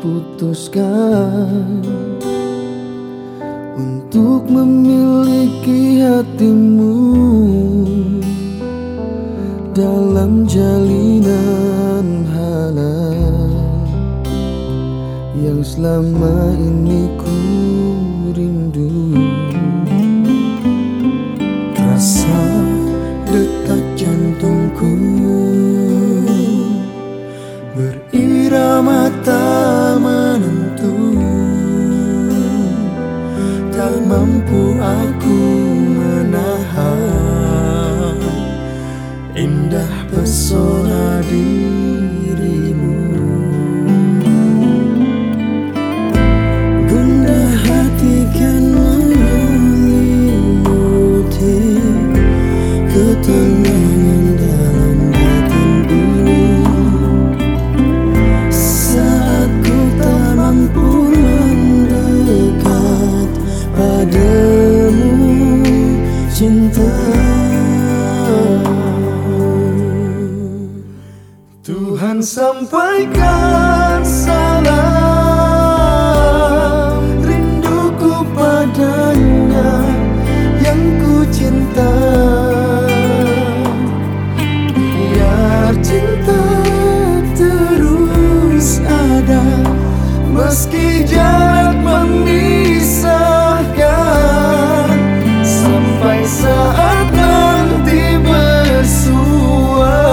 putuskan untuk memiliki hatimu dalam jalinan halal yang selama ini ku rindu. Rasa detak jantungku berirama tak menentu, tak mampu aku menahan indah pesona dirimu. Gundah hati kan menyelimuti ketenangan dalam batin ini. Saat ku tak mampu mendekat padamu, cinta, Tuhan sampaikan salam rinduku padanya yang ku cinta. Biar cinta terus ada meski jarak memisahkan, sampai saat nanti bersua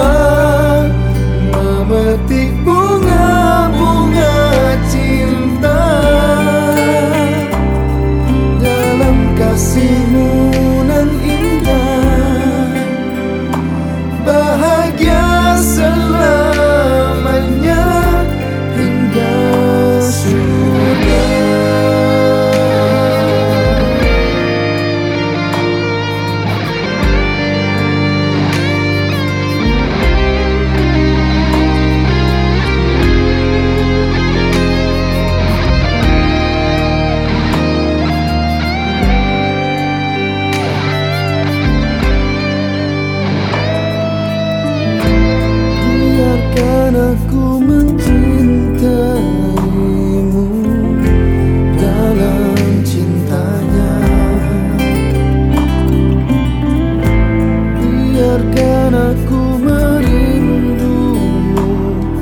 memetik bunga-bunga cinta dalam kasihmu nan indah, bahagia selamanya hingga surga. Aku mencintaimu dalam cintanya, biarkan aku merindumu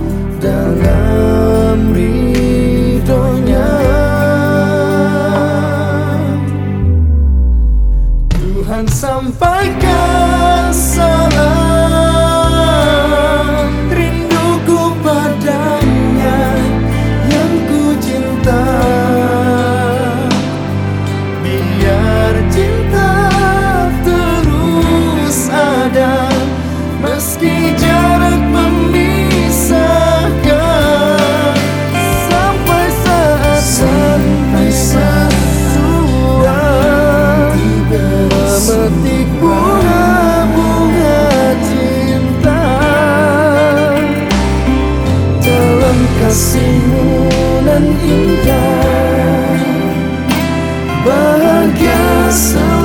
dalam ridhonya. Tuhan sampaikan salam rinduku padanya yang ku cinta. Biar cinta terus ada meski jarak memisahkan, sampai saat Tuhan memetik bunga-bunga cinta dalam kasihmu nan indah, bahagia.